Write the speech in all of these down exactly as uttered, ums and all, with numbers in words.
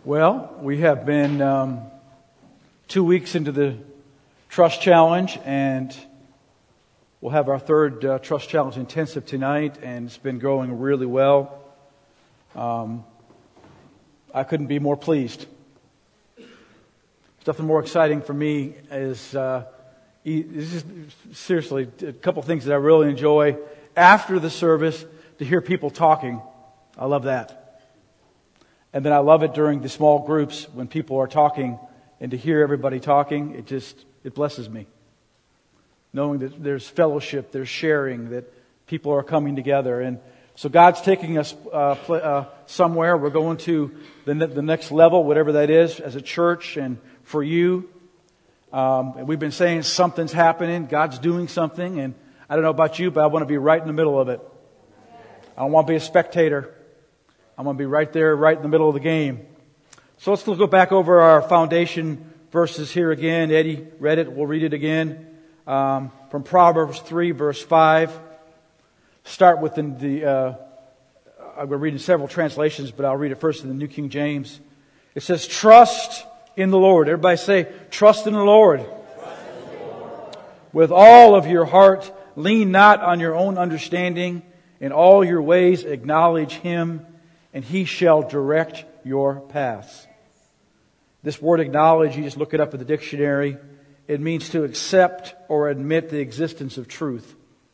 Well, we have been um, two weeks into the Trust Challenge, and we'll have our third uh, Trust Challenge intensive tonight, and it's been going really well. Um, I couldn't be more pleased. Nothing more exciting for me is, uh, this is seriously a couple things that I really enjoy. After the service, to hear people talking, I love that. And then I love it during the small groups when people are talking, and to hear everybody talking, it just, it blesses me. Knowing that there's fellowship, there's sharing, that people are coming together. And so God's taking us uh, pl- uh, somewhere. We're going to the, ne- the next level, whatever that is, as a church and for you. Um, and we've been saying something's happening, God's doing something, and I don't know about you, but I want to be right in the middle of it. I don't want to be a spectator. I'm going to be right there, right in the middle of the game. So let's go back over our foundation verses here again. Eddie read it. We'll read it again. Um, from Proverbs three, verse five. Start with the, the uh, I'm going to read in several translations, but I'll read it first in the New King James. It says, trust in the Lord. Everybody say, trust in the Lord. Trust in the Lord. With all of your heart, lean not on your own understanding. In all your ways acknowledge Him, and He shall direct your paths. This word acknowledge, you just look it up in the dictionary. It means to accept or admit the existence of truth.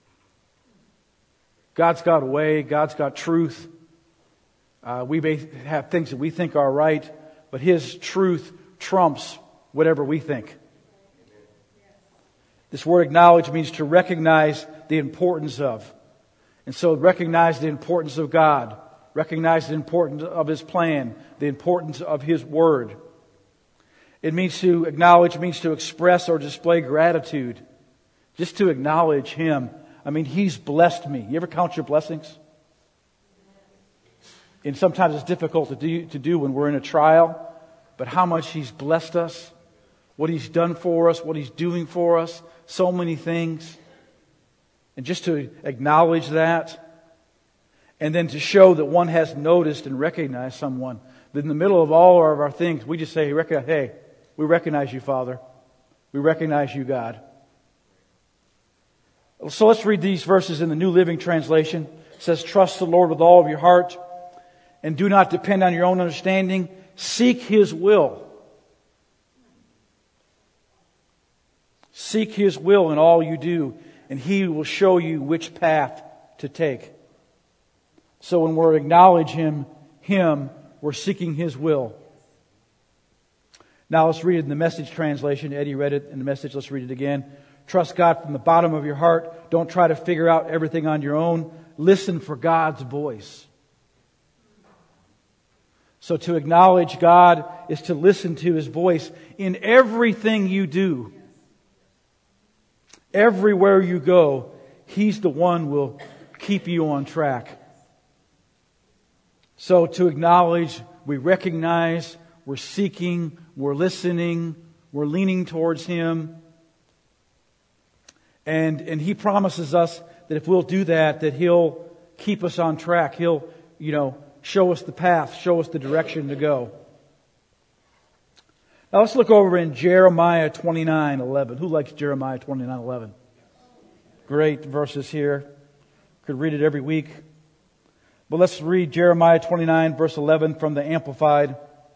God's got a way. God's got truth. Uh, we may have things that we think are right, but His truth trumps whatever we think. This word acknowledge means to recognize the importance of. And so recognize the importance of God. Recognize the importance of His plan. The importance of His Word. It means to acknowledge, means to express or display gratitude. Just to acknowledge Him. I mean, He's blessed me. You ever count your blessings? And sometimes it's difficult to do, to do when we're in a trial. But how much He's blessed us. What He's done for us. What He's doing for us. So many things. And just to acknowledge that, and then to show that one has noticed and recognized someone. That in the middle of all of our things, we just say, hey, we recognize you, Father. We recognize you, God. So let's read these verses in the New Living Translation. It says, trust the Lord with all of your heart, and do not depend on your own understanding. Seek His will. Seek His will in all you do, and He will show you which path to take. So when we're acknowledging Him, Him, we're seeking His will. Now let's read it in the Message translation. Eddie read it in the Message. Let's read it again. Trust God from the bottom of your heart. Don't try to figure out everything on your own. Listen for God's voice. So to acknowledge God is to listen to His voice in everything you do. Everywhere you go, He's the one who will keep you on track. So to acknowledge, we recognize, we're seeking, we're listening, we're leaning towards Him. And, and He promises us that if we'll do that, that He'll keep us on track. He'll, you know, show us the path, show us the direction to go. Now let's look over in Jeremiah twenty-nine eleven. Who likes Jeremiah twenty-nine eleven? Great verses here. Could read it every week. But let's read Jeremiah twenty-nine verse eleven from the Amplified.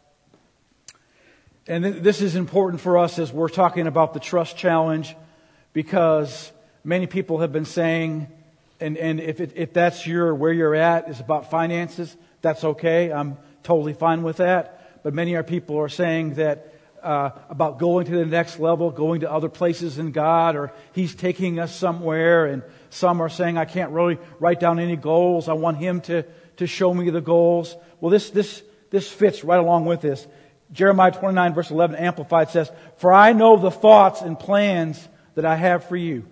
And this is important for us as we're talking about the Trust Challenge, because many people have been saying, and, and if it, if that's your where you're at is about finances, that's okay. I'm totally fine with that. But many of our people are saying that Uh, about going to the next level, going to other places in God, or He's taking us somewhere. And some are saying, I can't really write down any goals. I want Him to, to show me the goals. Well, this, this, this fits right along with this. Jeremiah twenty-nine verse eleven Amplified says, for I know the thoughts and plans that I have for you.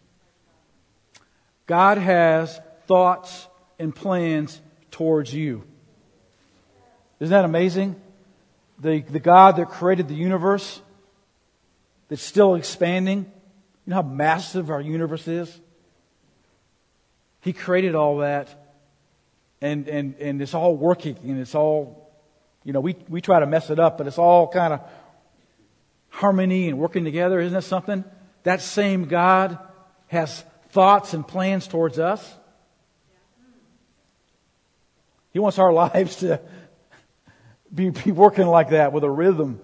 God has thoughts and plans towards you. Isn't that amazing? The, the God that created the universe, that's still expanding. You know how massive our universe is? He created all that, and, and, and it's all working, and it's all You know, we, we try to mess it up, but it's all kind of harmony and working together. Isn't that something? That same God has thoughts and plans towards us. He wants our lives to be, be working like that with a rhythm.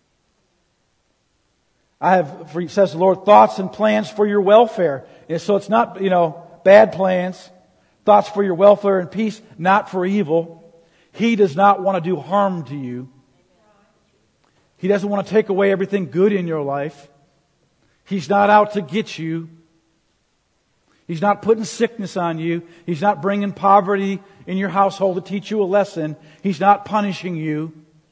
I have, for, says the Lord, thoughts and plans for your welfare. And so it's not, you know, bad plans. Thoughts for your welfare and peace, not for evil. He does not want to do harm to you. He doesn't want to take away everything good in your life. He's not out to get you. He's not putting sickness on you. He's not bringing poverty in your household to teach you a lesson. He's not punishing you.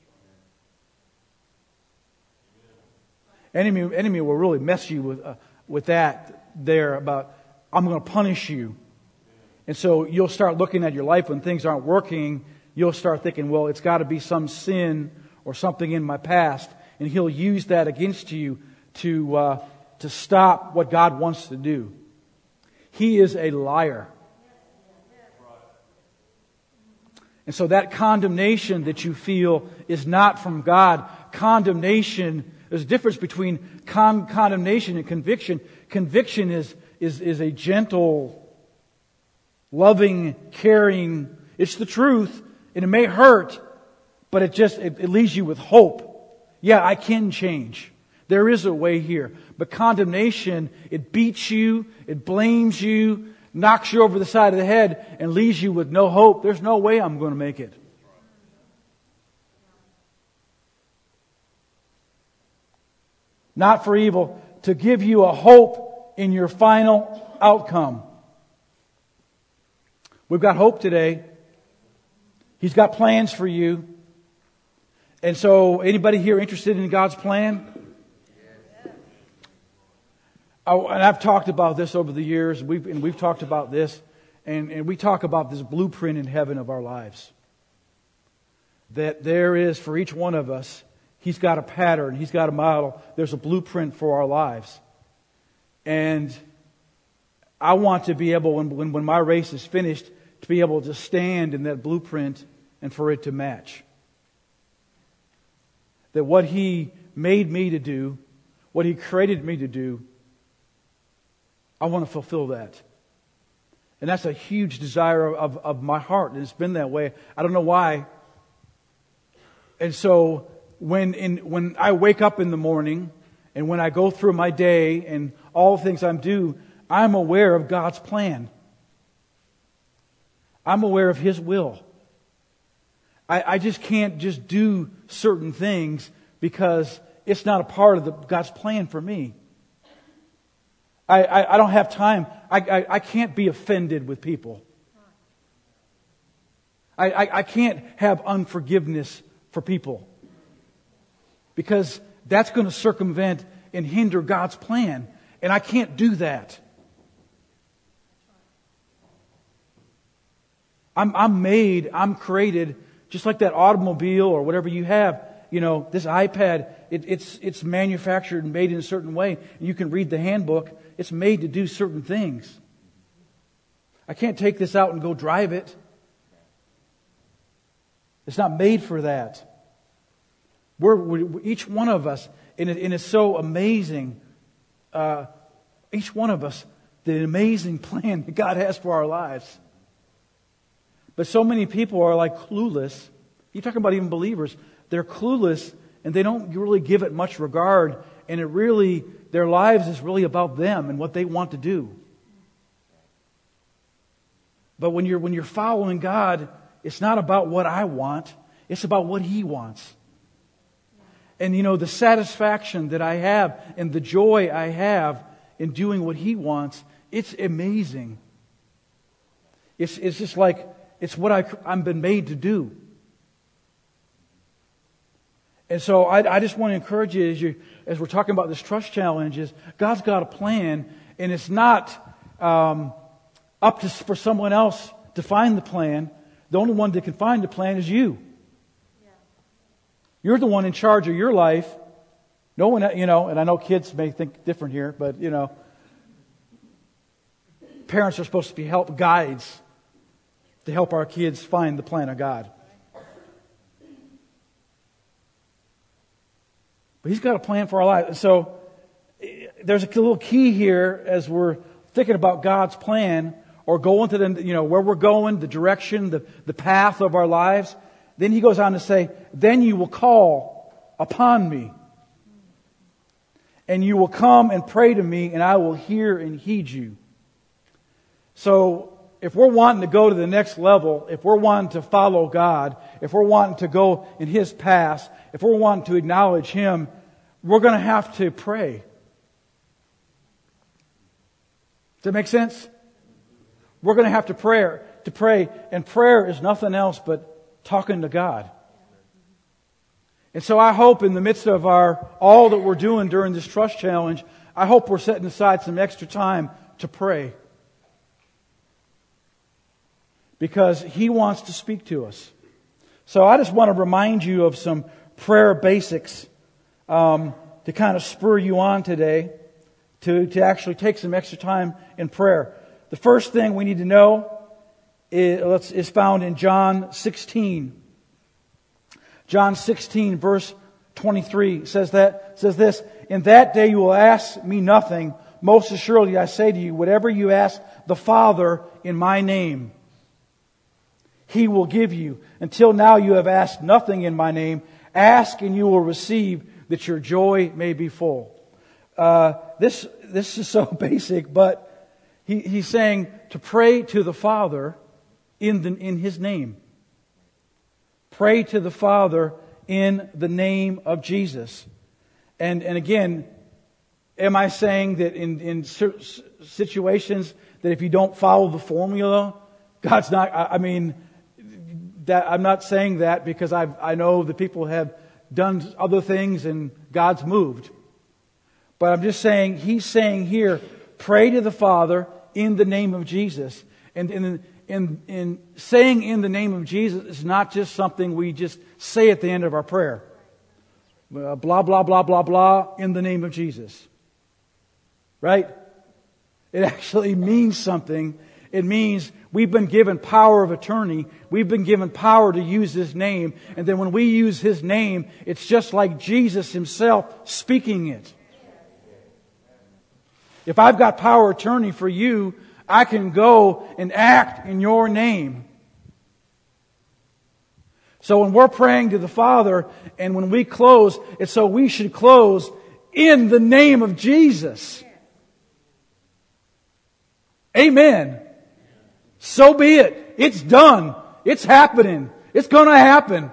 Enemy, enemy will really mess you with uh, with that there about, I'm going to punish you. And so you'll start looking at your life when things aren't working. You'll start thinking, well, it's got to be some sin or something in my past. And He'll use that against you to uh, to stop what God wants to do. He is a liar. And so that condemnation that you feel is not from God. Condemnation, there's a difference between con- condemnation and conviction. Conviction is, is, is a gentle, loving, caring. It's the truth, and it may hurt, but it just, it, it leaves you with hope. Yeah, I can change. There is a way here. But condemnation, it beats you, it blames you, knocks you over the side of the head, and leaves you with no hope. There's no way I'm going to make it. Not for evil, to give you a hope in your final outcome. We've got hope today. He's got plans for you. And so, anybody here interested in God's plan? Oh, and I've talked about this over the years, we've, and we've talked about this, and, and we talk about this blueprint in heaven of our lives. That there is, for each one of us, He's got a pattern, He's got a model, there's a blueprint for our lives. And I want to be able, when, when, when my race is finished, to be able to stand in that blueprint and for it to match. That what He made me to do, what He created me to do, I want to fulfill that. And that's a huge desire of, of my heart. And it's been that way. I don't know why. And so when in, when I wake up in the morning and when I go through my day and all the things I'm do, I'm aware of God's plan. I'm aware of His will. I, I just can't just do certain things because it's not a part of the, God's plan for me. I, I, I don't have time. I, I, I can't be offended with people. I, I, I can't have unforgiveness for people. Because that's going to circumvent and hinder God's plan. And I can't do that. I'm, I'm made, I'm created, just like that automobile or whatever you have. You know, this iPad, it, it's it's manufactured and made in a certain way. You can read the handbook. It's made to do certain things. I can't take this out and go drive it. It's not made for that. We're, we're each one of us, and, it, and it's so amazing. Uh, each one of us, the amazing plan that God has for our lives. But so many people are like clueless. You're talking about even believers. They're clueless and they don't really give it much regard. And it really, their lives is really about them and what they want to do. But when you're when you're following God, it's not about what I want. It's about what He wants. And you know, the satisfaction that I have and the joy I have in doing what He wants, it's amazing. It's it's just like, it's what I, I've been made to do. And so I, I just want to encourage you as you as we're talking about this trust challenge is God's got a plan, and it's not um, up to for someone else to find the plan. The only one that can find the plan is you. Yeah. You're the one in charge of your life. No one, you know, and I know kids may think different here, but you know, parents are supposed to be help guides to help our kids find the plan of God. But He's got a plan for our life. And so there's a little key here as we're thinking about God's plan or going to the, you know, where we're going, the direction, the, the path of our lives. Then He goes on to say, then you will call upon me. And you will come and pray to me, and I will hear and heed you. So, if we're wanting to go to the next level, if we're wanting to follow God, if we're wanting to go in His path, if we're wanting to acknowledge Him, we're going to have to pray. Does that make sense? We're going to have to pray, to pray, and prayer is nothing else but talking to God. And so I hope in the midst of our all that we're doing during this trust challenge, I hope we're setting aside some extra time to pray. Because He wants to speak to us. So I just want to remind you of some prayer basics um, to kind of spur you on today to, to actually take some extra time in prayer. The first thing we need to know is, is found in John sixteen. John sixteen, verse twenty-three says that says this, in that day you will ask me nothing. Most assuredly I say to you, whatever you ask the Father in my name, He will give you. Until now you have asked nothing in my name. Ask and you will receive, that your joy may be full. Uh, this this is so basic, but he, he's saying to pray to the Father in the, in His name. Pray to the Father in the name of Jesus. And and again, am I saying that in, in situations that if you don't follow the formula, God's not, I, I mean, that I'm not saying that because I I know that people have done other things and God's moved. But I'm just saying, He's saying here, pray to the Father in the name of Jesus. And in In, in saying in the name of Jesus is not just something we just say at the end of our prayer. Uh, blah, blah, blah, blah, blah, in the name of Jesus. Right? It actually means something. It means we've been given power of attorney. We've been given power to use His name. And then when we use His name, it's just like Jesus Himself speaking it. If I've got power of attorney for you, I can go and act in your name. So when we're praying to the Father and when we close, it's so we should close in the name of Jesus. Amen. So be it. It's done. It's happening. It's going to happen.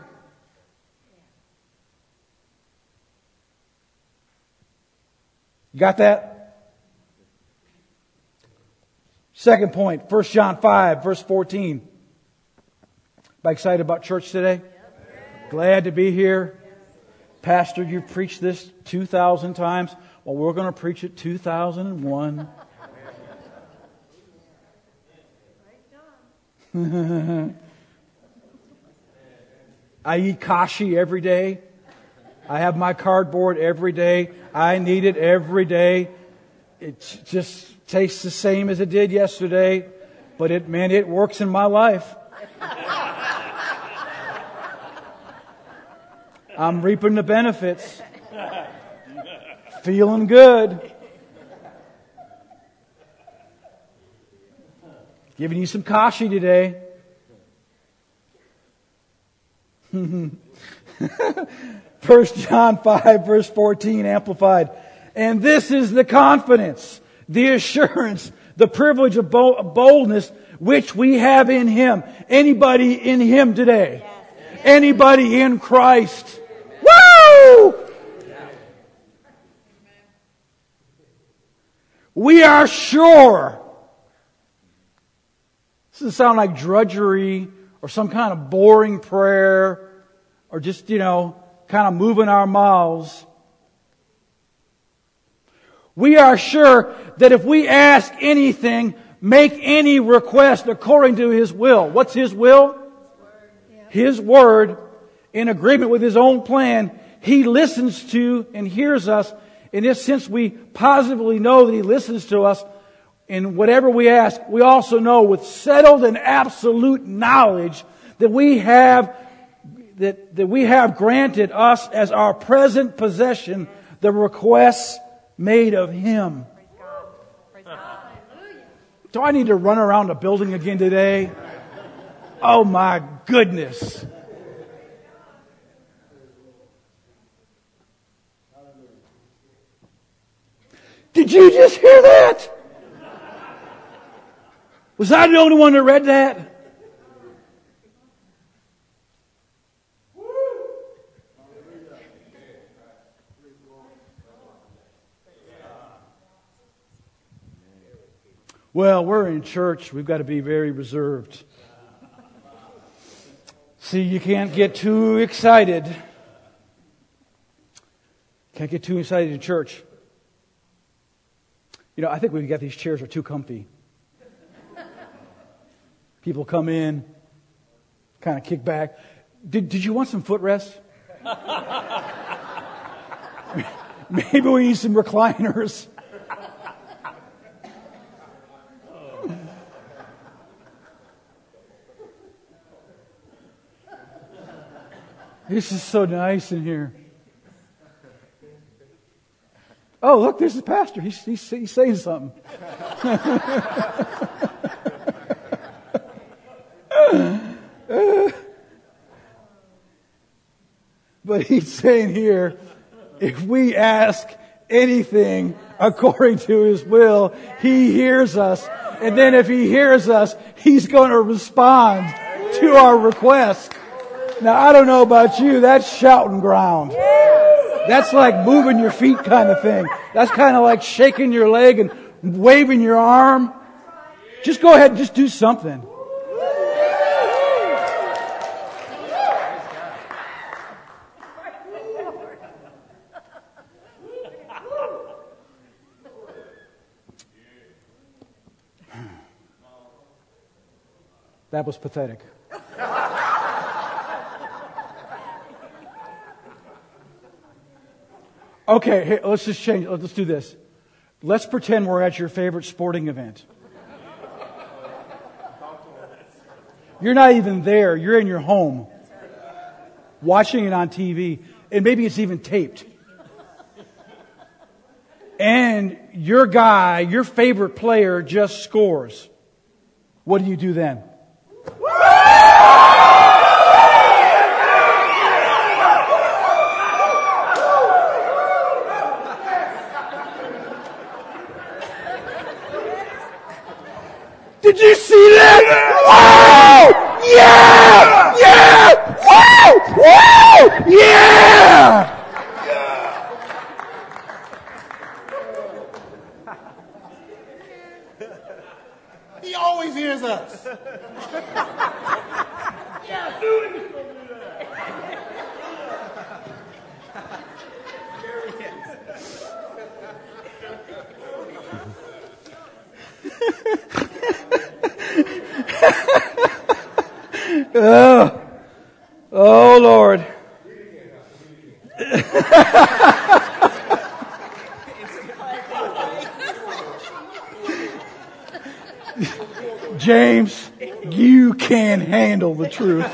You got that? Second point, First John five, verse fourteen. Am I excited about church today? Glad to be here. Pastor, you've preached this two thousand times. Well, we're going to preach it two thousand one. I eat kashi every day. I have my cardboard every day. I need it every day. It just tastes the same as it did yesterday, but it man, it works in my life. I'm reaping the benefits. Feeling good. Giving you some kashi today. First John five, verse fourteen, Amplified. And this is the confidence, the assurance, the privilege of boldness which we have in Him. Anybody in Him today? Yes. Anybody in Christ? Woo! We are sure. This doesn't sound like drudgery or some kind of boring prayer or just, you know, kind of moving our mouths. We are sure that if we ask anything, make any request according to His will. What's His will? His Word, in agreement with His own plan, He listens to and hears us. In this sense, we positively know that He listens to us. In whatever we ask, we also know with settled and absolute knowledge that we have that, that we have granted us as our present possession the requests made of Him. Praise God. Praise God. Do I need to run around the building again today? Oh my goodness. Did you just hear that? Was I the only one that read that? Well, we're in church. We've got to be very reserved. See, you can't get too excited. Can't get too excited in church. You know, I think we've got these chairs are too comfy. People come in, kind of kick back. Did, did you want some footrest? Maybe we need some recliners. This is so nice in here. Oh, look, there's the pastor. He's, he's, he's saying something. But he's saying here, if we ask anything according to His will, He hears us. And then if He hears us, He's going to respond to our request. Now, I don't know about you, that's shouting ground. That's like moving your feet kind of thing. That's kind of like shaking your leg and waving your arm. Just go ahead and just do something. That was pathetic. Okay, hey, let's just change. Let's do this. Let's pretend we're at your favorite sporting event. You're not even there. You're in your home, watching it on T V, and maybe it's even taped. And your guy, your favorite player, just scores. What do you do then? Did you see that? Wow! Yeah! Yeah! Wow! Wow! Yeah! He always hears us. Yeah, do it. Oh, oh Lord. James, you can handle the truth.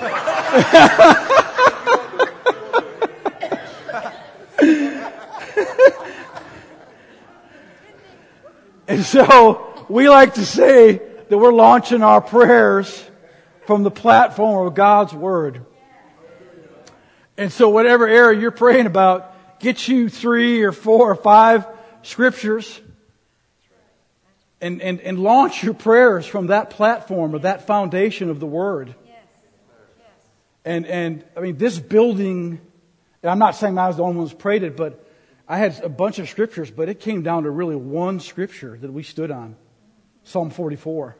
And so we like to say that we're launching our prayers from the platform of God's Word. And so whatever area you're praying about, get you three or four or five scriptures and, and, and launch your prayers from that platform or that foundation of the Word. Yes. Yes. And, and I mean, this building, and I'm not saying I was the only one who's prayed it, but I had a bunch of scriptures, but it came down to really one scripture that we stood on. Psalm forty-four.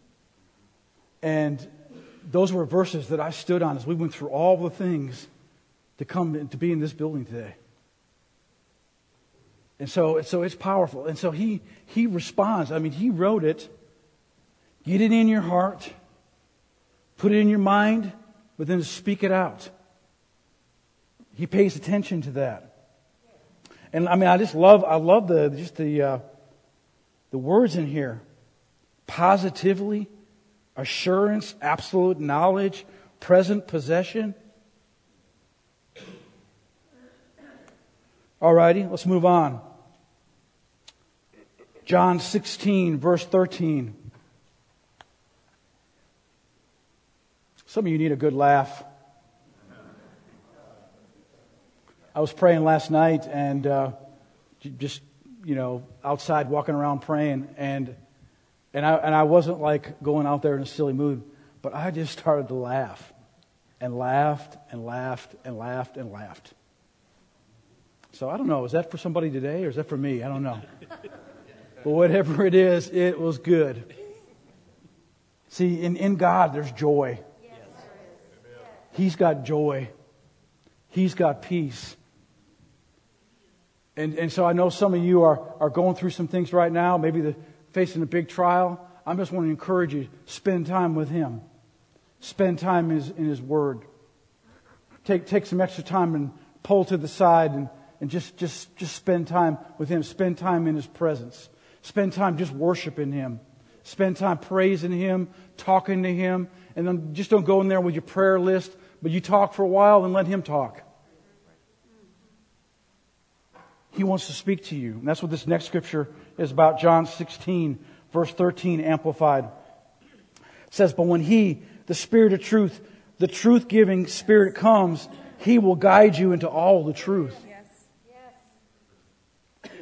And those were verses that I stood on as we went through all the things to come to be in this building today. And so, so it's powerful. And so he, he responds. I mean, he wrote it. Get it in your heart. Put it in your mind, but then speak it out. He pays attention to that. And I mean, I just love, I love the, just the, uh, the words in here. Positively, assurance, absolute knowledge, present possession. Alrighty, let's move on. John sixteen, verse thirteen. Some of you need a good laugh. I was praying last night and uh, just, you know, outside walking around praying, and and I and I wasn't like going out there in a silly mood, but I just started to laugh and laughed and laughed and laughed and laughed. So I don't know, is that for somebody today or is that for me? I don't know. But whatever it is, it was good. See, in, in God there's joy. He's got joy. He's got peace. And and so I know some of you are, are going through some things right now, maybe the, facing a big trial. I just want to encourage you, spend time with Him. Spend time in His, in His Word. Take take some extra time and pull to the side and, and just, just, just spend time with Him. Spend time in His presence. Spend time just worshiping Him. Spend time praising Him, talking to Him. And then just don't go in there with your prayer list, but you talk for a while and let Him talk. He wants to speak to you. And that's what this next scripture is about. John sixteen, verse thirteen, amplified. It says, but when He, the Spirit of truth, the truth-giving Spirit comes, He will guide you into all the truth. Yes. Yes.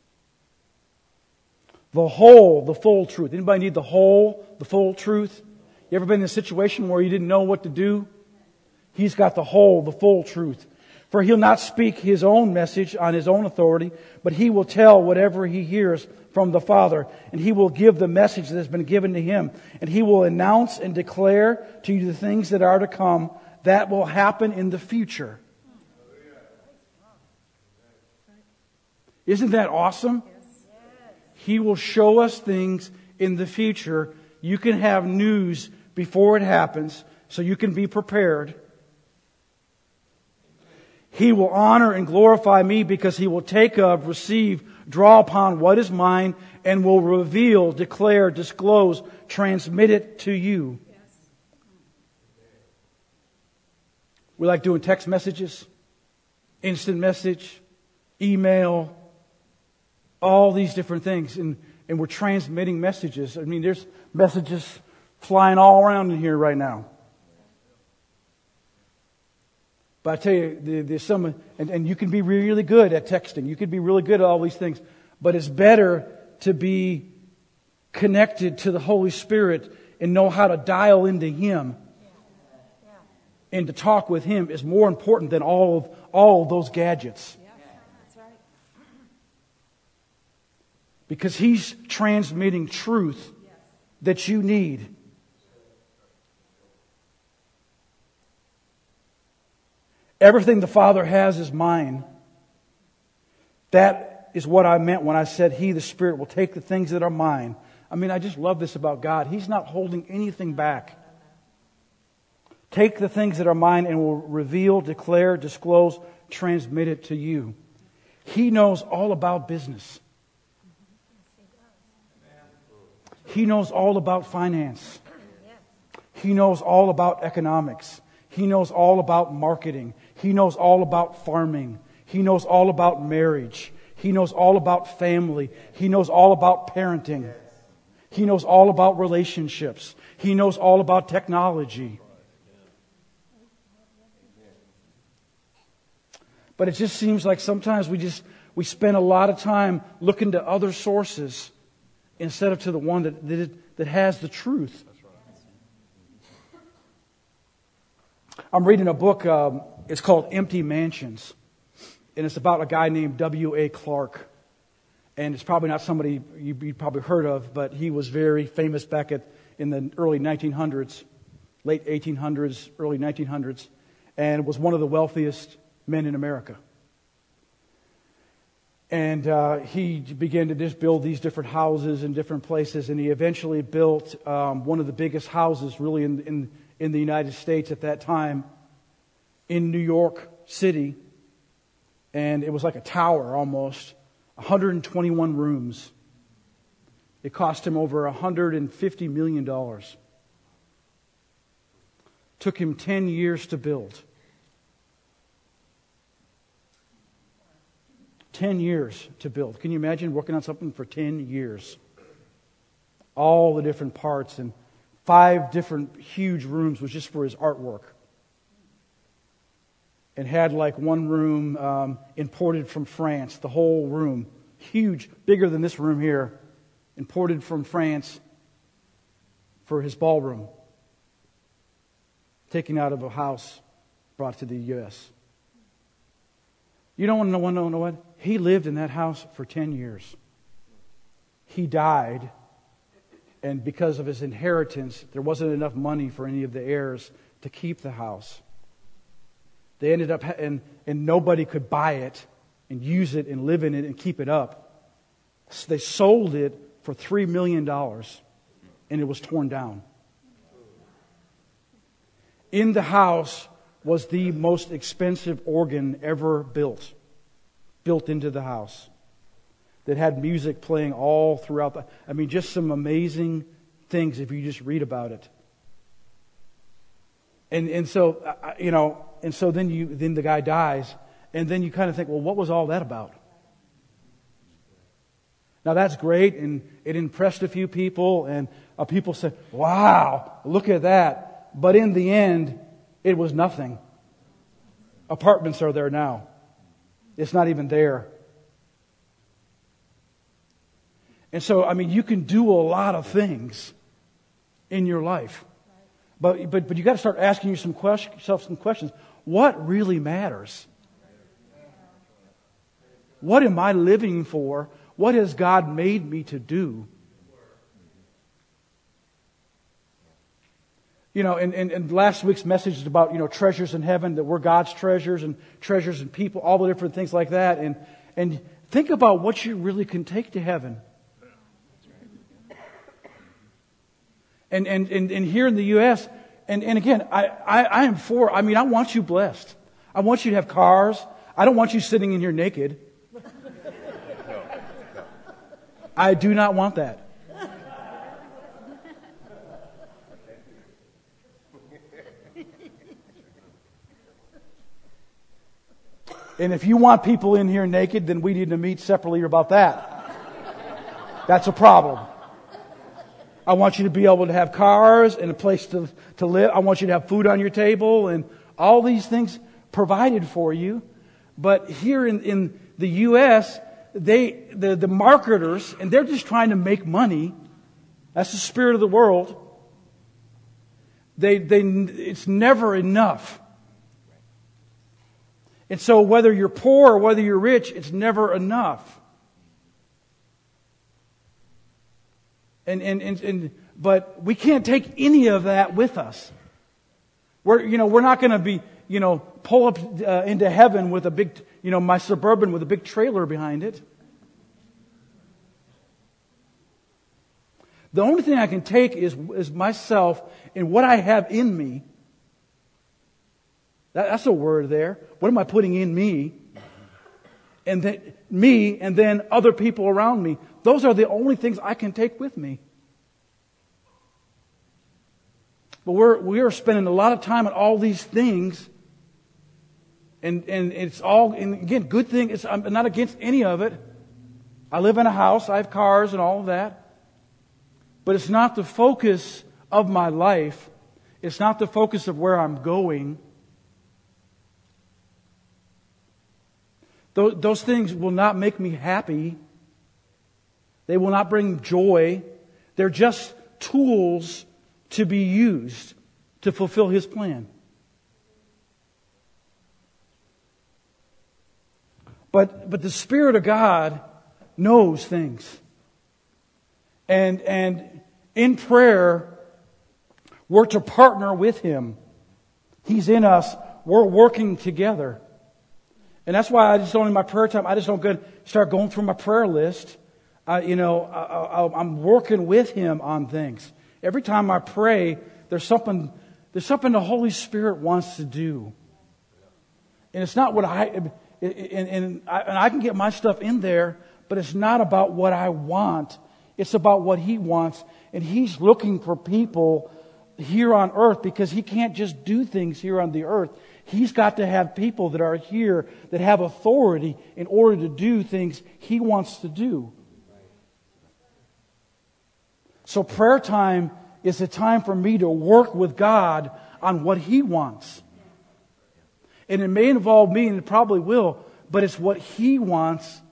The whole, the full truth. Anybody need the whole, the full truth? You ever been in a situation where you didn't know what to do? He's got the whole, the full truth. For He'll not speak His own message on His own authority, but He will tell whatever He hears from the Father. And He will give the message that has been given to Him. And He will announce and declare to you the things that are to come that will happen in the future. Isn't that awesome? He will show us things in the future. You can have news before it happens, so you can be prepared. He will honor and glorify me because He will take of, receive, draw upon what is mine, and will reveal, declare, disclose, transmit it to you. Yes. We like doing text messages, instant message, email, all these different things. And, and we're transmitting messages. I mean, there's messages flying all around in here right now. But I tell you, there's some, and, and you can be really good at texting. You can be really good at all these things. But it's better to be connected to the Holy Spirit and know how to dial into Him. And to talk with Him is more important than all of all of those gadgets. That's right. Because He's transmitting truth that you need. Everything the Father has is mine. That is what I meant when I said He, the Spirit, will take the things that are mine. I mean, I just love this about God. He's not holding anything back. Take the things that are mine and will reveal, declare, disclose, transmit it to you. He knows all about business. He knows all about finance. He knows all about economics. He knows all about marketing. He knows all about farming. He knows all about marriage. He knows all about family. He knows all about parenting. He knows all about relationships. He knows all about technology. But it just seems like sometimes we just we spend a lot of time looking to other sources instead of to the one that that, that has the truth. I'm reading a book, um, it's called Empty Mansions. And it's about a guy named W A Clark. And it's probably not somebody you, you've probably heard of, but he was very famous back at, in the early nineteen hundreds, late eighteen hundreds, early nineteen hundreds, and was one of the wealthiest men in America. And uh, he began to just build these different houses in different places, and he eventually built um, one of the biggest houses really in, in in the United States at that time, in New York City. And it was like a tower almost, one hundred twenty-one rooms. It cost him over one hundred fifty million dollars. Took him ten years to build. ten years to build. Can you imagine working on something for ten years? All the different parts and five different huge rooms was just for his artwork. And had like one room um, imported from France, the whole room, huge, bigger than this room here, imported from France for his ballroom, taken out of a house, brought to the U S You don't want to know, know what? He lived in that house for ten years. He died, and because of his inheritance, there wasn't enough money for any of the heirs to keep the house. They ended up, and, and nobody could buy it and use it and live in it and keep it up. So they sold it for three million dollars, and it was torn down. In the house was the most expensive organ ever built, built into the house, that had music playing all throughout the, I mean, just some amazing things if you just read about it. And and so, you know, and so then you then the guy dies, and then you kind of think, well, what was all that about? Now that's great, and it impressed a few people, and uh, people said, wow, look at that. But in the end, it was nothing. Apartments are there now. It's not even there. And so, I mean, you can do a lot of things in your life. But but but you got to start asking yourself some question, yourself some questions. What really matters? What am I living for? What has God made me to do? You know, and, and, and last week's message is about, you know, treasures in heaven, that we're God's treasures, and treasures in people, all the different things like that. And and think about what you really can take to heaven. And and and, and here in the U S, and, and again, I, I, I am for, I mean, I want you blessed. I want you to have cars. I don't want you sitting in here naked. I do not want that. And if you want people in here naked, then we need to meet separately about that. That's a problem. I want you to be able to have cars and a place to, to live. I want you to have food on your table and all these things provided for you. But here in, in the U S, they the, the marketers, and they're just trying to make money. That's the spirit of the world. They they it's never enough. And so whether you're poor or whether you're rich, it's never enough. And, and, and, and but we can't take any of that with us. We're, you know, we're not going to be, you know, pull up uh, into heaven with a big, you know, my Suburban with a big trailer behind it. The only thing I can take is, is myself and what I have in me. That, that's a word there. What am I putting in me? And then me, and then other people around me. Those are the only things I can take with me. But we're we are spending a lot of time on all these things, and and it's all, and again, good thing. It's, I'm not against any of it. I live in a house. I have cars and all of that. But it's not the focus of my life. It's not the focus of where I'm going. Those, those things will not make me happy. They will not bring joy. They're just tools to be used to fulfill His plan. But but the Spirit of God knows things. And and in prayer, we're to partner with Him. He's in us. We're working together. And that's why I just don't, in my prayer time, I just don't go, start going through my prayer list. Uh, you know, I, I, I'm working with Him on things. Every time I pray, there's something, there's something the Holy Spirit wants to do. And it's not what I, and, and, I, and I can get my stuff in there, but it's not about what I want. It's about what He wants. And He's looking for people here on earth, because He can't just do things here on the earth. He's got to have people that are here that have authority in order to do things He wants to do. So prayer time is a time for me to work with God on what He wants. And it may involve me, and it probably will, but it's what He wants.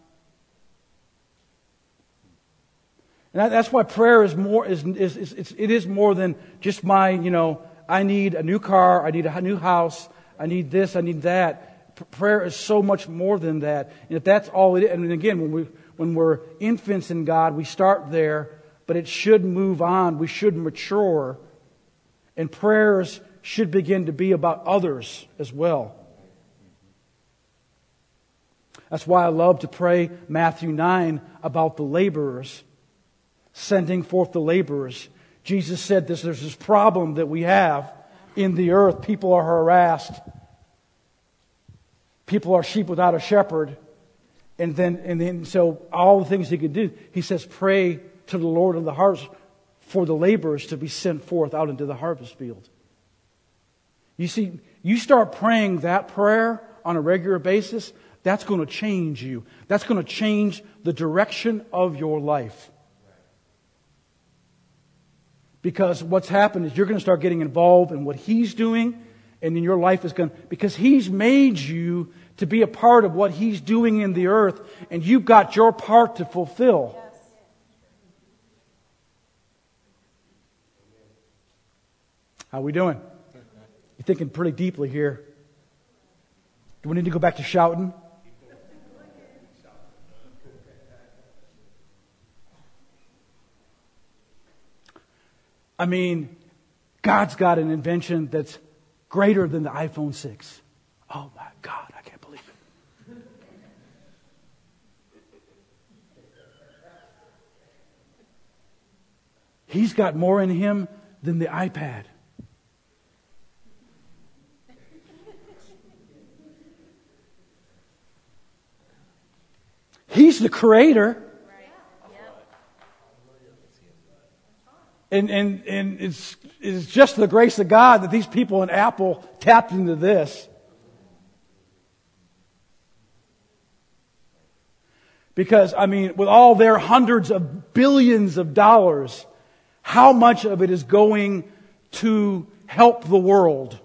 And that's why prayer is more is, is, is it's, it is more than just my, you know, I need a new car, I need a new house, I need this, I need that. P- prayer is so much more than that. And if that's all it is, and again, when we when we're infants in God, we start there, but it should move on. We should mature, and prayers should begin to be about others as well. That's why I love to pray Matthew nine about the laborers. Sending forth the laborers. Jesus said this, there's this problem that we have in the earth. People are harassed. People are sheep without a shepherd. And then, and then, so all the things He could do, He says, pray to the Lord of the harvest for the laborers to be sent forth out into the harvest field. You see, you start praying that prayer on a regular basis, that's going to change you. That's going to change the direction of your life. Because what's happened is you're going to start getting involved in what He's doing, and then your life is going to, because He's made you to be a part of what He's doing in the earth, and you've got your part to fulfill. Yes. How are we doing? You're thinking pretty deeply here. Do we need to go back to shouting? I mean, God's got an invention that's greater than the iPhone six. Oh my God, I can't believe it. He's got more in Him than the iPad. He's the creator. And, and, and it's, it's just the grace of God that these people in Apple tapped into this. Because, I mean, with all their hundreds of billions of dollars, how much of it is going to help the world?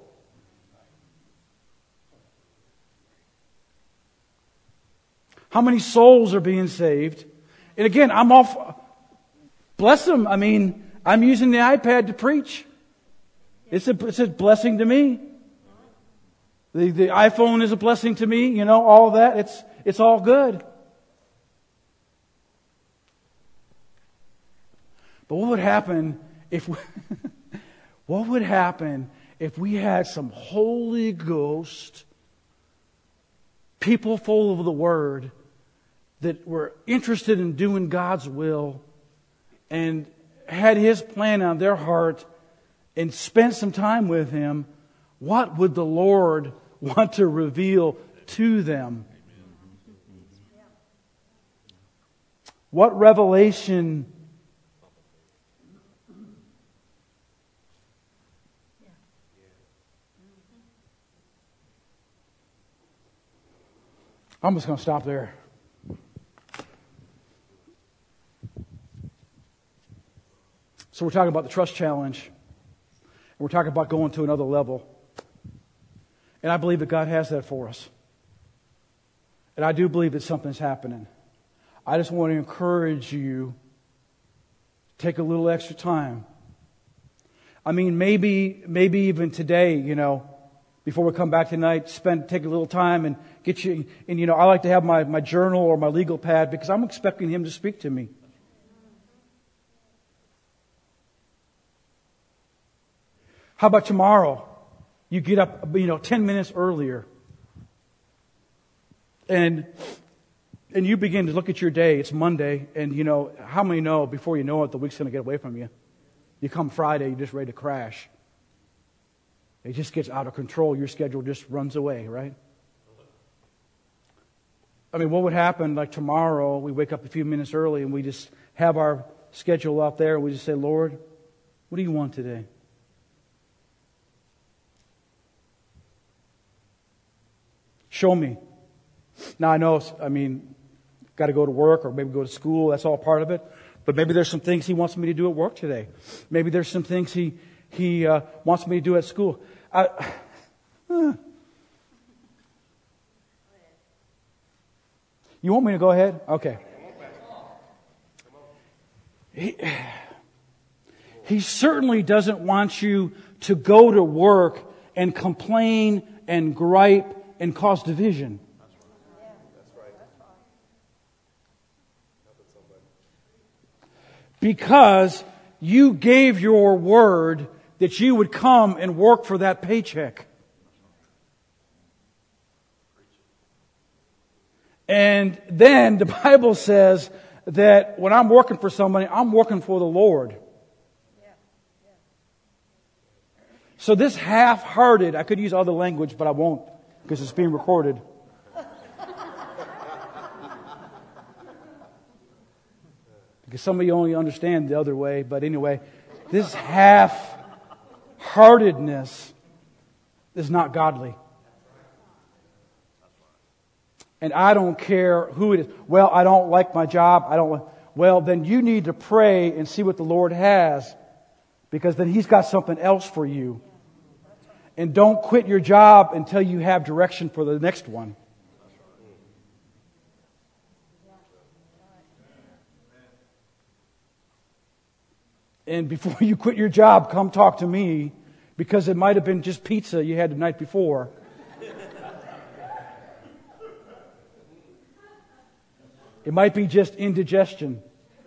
How many souls are being saved? And again, I'm off. Bless them. I mean, I'm using the iPad to preach. It's a, it's a blessing to me. The, the iPhone is a blessing to me. You know, all of that. It's, it's all good. But what would happen if we, what would happen if we had some Holy Ghost people full of the Word that were interested in doing God's will and had His plan on their heart and spent some time with Him? What would the Lord want to reveal to them? What revelation I'm just going to stop there. So we're talking about the trust challenge. And we're talking about going to another level. And I believe that God has that for us. And I do believe that something's happening. I just want to encourage you to take a little extra time. I mean, maybe, maybe even today, you know, before we come back tonight, spend, take a little time and get you, and you know, I like to have my, my journal or my legal pad because I'm expecting Him to speak to me. How about tomorrow? You get up, you know, ten minutes earlier. And, and you begin to look at your day. It's Monday. And you know, how many know before you know it, the week's going to get away from you? You come Friday, you're just ready to crash. It just gets out of control. Your schedule just runs away, right? I mean, what would happen like tomorrow, we wake up a few minutes early and we just have our schedule out there and we just say, Lord, what do you want today? show me. Now I know, I mean, got to go to work or maybe go to school. That's all part of it. But maybe there's some things He wants me to do at work today. Maybe there's some things He He uh, wants me to do at school. I, uh, you want me to go ahead? Okay. He, he certainly doesn't want you to go to work and complain and gripe and cause division. Because you gave your word that you would come and work for that paycheck. And then the Bible says that when I'm working for somebody, I'm working for the Lord. So this half-hearted, I could use other language, but I won't because it's being recorded. Because some of you only understand the other way, but anyway, this half-heartedness is not godly. And I don't care who it is. Well, I don't like my job. I don't like, well, then you need to pray and see what the Lord has, because then He's got something else for you. And don't quit your job until you have direction for the next one. And before you quit your job, come talk to me, because it might have been just pizza you had the night before. It might be just indigestion.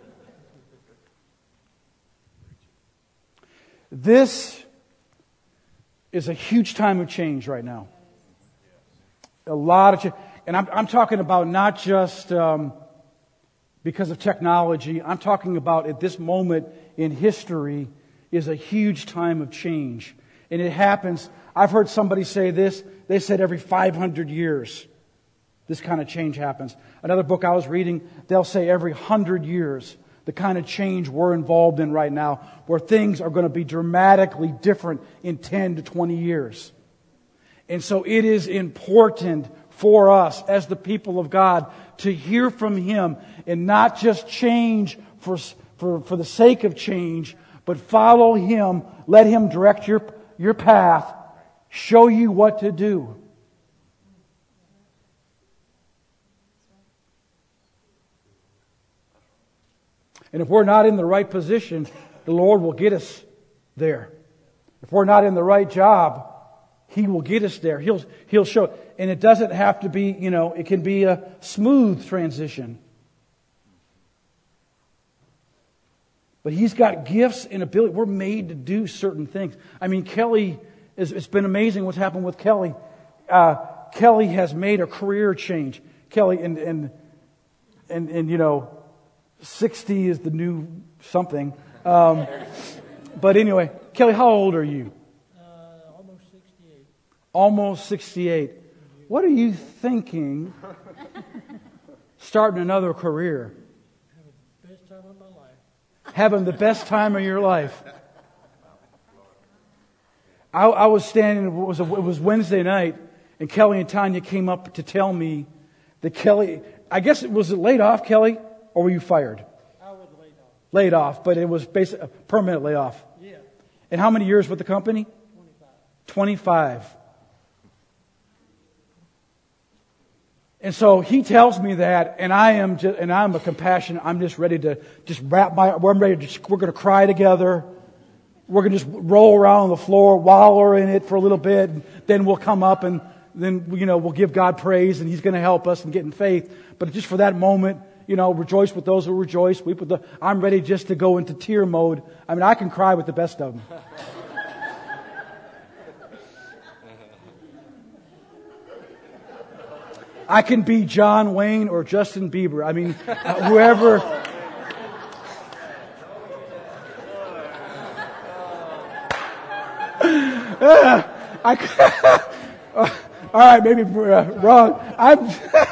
This is a huge time of change right now. A lot of change. And I'm, I'm talking about not just um, because of technology. I'm talking about at this moment in history is a huge time of change. And it happens, I've heard somebody say this, they said every five hundred years. This kind of change happens. Another book I was reading, they'll say every hundred years, the kind of change we're involved in right now, where things are going to be dramatically different in ten to twenty years. And so it is important for us as the people of God to hear from Him and not just change for, for, for the sake of change, but follow Him, let Him direct your, your path, show you what to do. And if we're not in the right position, the Lord will get us there. If we're not in the right job, He will get us there. He'll, He'll show it. And it doesn't have to be, you know, it can be a smooth transition. But He's got gifts and ability. We're made to do certain things. I mean, Kelly, is, it's been amazing what's happened with Kelly. Uh, Kelly has made a career change. Kelly, and, and, and, and you know, sixty is the new something. Um, but anyway, Kelly, how old are you? Uh, almost sixty-eight. Almost sixty-eight. What are you thinking starting another career? Having the best time of my life. Having the best time of your life. I, I was standing, it was, a, it was Wednesday night, and Kelly and Tanya came up to tell me that Kelly, I guess it was it laid off, Kelly? Or were you fired? I was laid off. Laid off, but it was basically a permanent layoff. Yeah. And how many years with the company? twenty-five. twenty-five. And so he tells me that, and I am just, and I'm a compassionate. I'm just ready to just wrap my. We're ready to. Just, we're going to cry together. We're going to just roll around on the floor, wallow in it for a little bit, and then we'll come up and then you know we'll give God praise, and He's going to help us and get in faith. But just for that moment. You know, rejoice with those who rejoice. Weep with the. I'm ready just to go into tear mode. I mean, I can cry with the best of them. I can be John Wayne or Justin Bieber. I mean, uh, whoever. uh, I. uh, all right, maybe uh, wrong. I'm.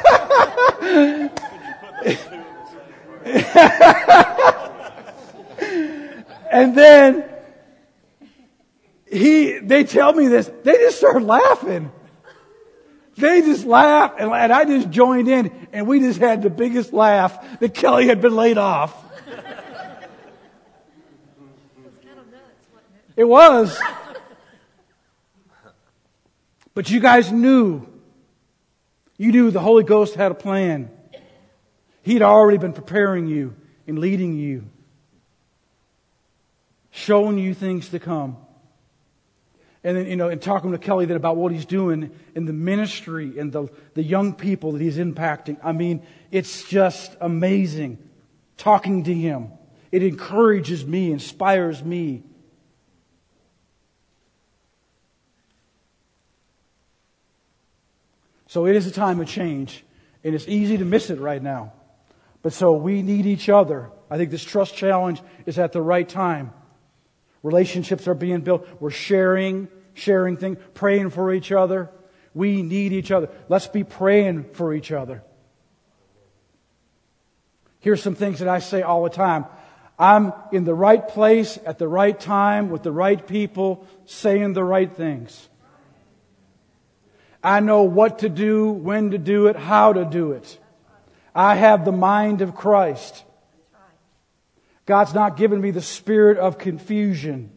And then he, they tell me this. They just start laughing. They just laughed, and, and I just joined in, and we just had the biggest laugh that Kelly had been laid off. It was kind of nuts, wasn't it? It was. But you guys knew. You knew the Holy Ghost had a plan. He'd already been preparing you and leading you, showing you things to come. And then, you know, and talking to Kelly then about what he's doing in the ministry and the, the young people that he's impacting. I mean, it's just amazing talking to him. It encourages me, inspires me. So it is a time of change, and it's easy to miss it right now. But so we need each other. I think this trust challenge is at the right time. Relationships are being built. We're sharing, sharing things, praying for each other. We need each other. Let's be praying for each other. Here's some things that I say all the time. I'm in the right place at the right time with the right people saying the right things. I know what to do, when to do it, how to do it. I have the mind of Christ. God's not given me the spirit of confusion.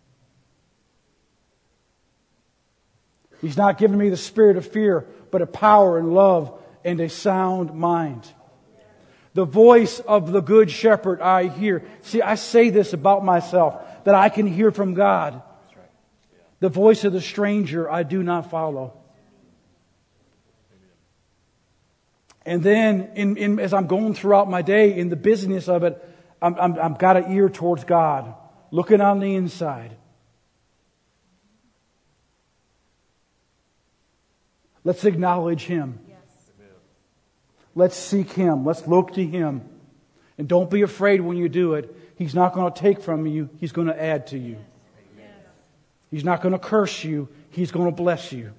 He's not given me the spirit of fear, but a power and love and a sound mind. The voice of the good shepherd I hear. See, I say this about myself, that I can hear from God. The voice of the stranger I do not follow. And then, in, in, as I'm going throughout my day, in the business of it, I'm, I'm, I've got an ear towards God, looking on the inside. Let's acknowledge Him. Yes. Let's seek Him. Let's look to Him. And don't be afraid when you do it. He's not going to take from you. He's going to add to you. Yes. He's not going to curse you. He's going to bless you.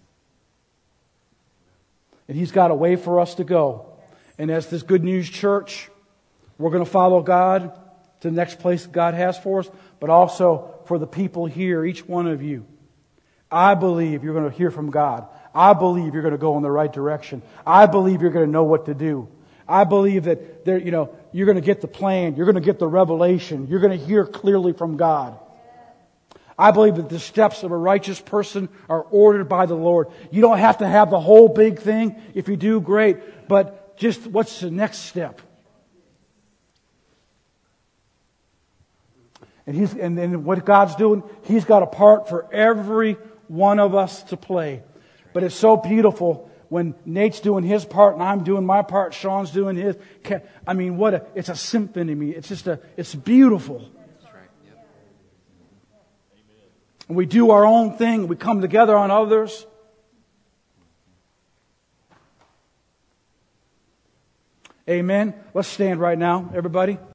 And He's got a way for us to go. And as this Good News Church, we're going to follow God to the next place God has for us, but also for the people here, each one of you. I believe you're going to hear from God. I believe you're going to go in the right direction. I believe you're going to know what to do. I believe that there, you know, you're going to get the plan. You're going to get the revelation. You're going to hear clearly from God. I believe that the steps of a righteous person are ordered by the Lord. You don't have to have the whole big thing. If you do, great. But just what's the next step? And he's and, and what God's doing, He's got a part for every one of us to play. But it's so beautiful when Nate's doing his part and I'm doing my part, Sean's doing his. I mean, what a it's a symphony to me. It's just a it's beautiful. And we do our own thing. We come together on others. Amen. Let's stand right now, everybody.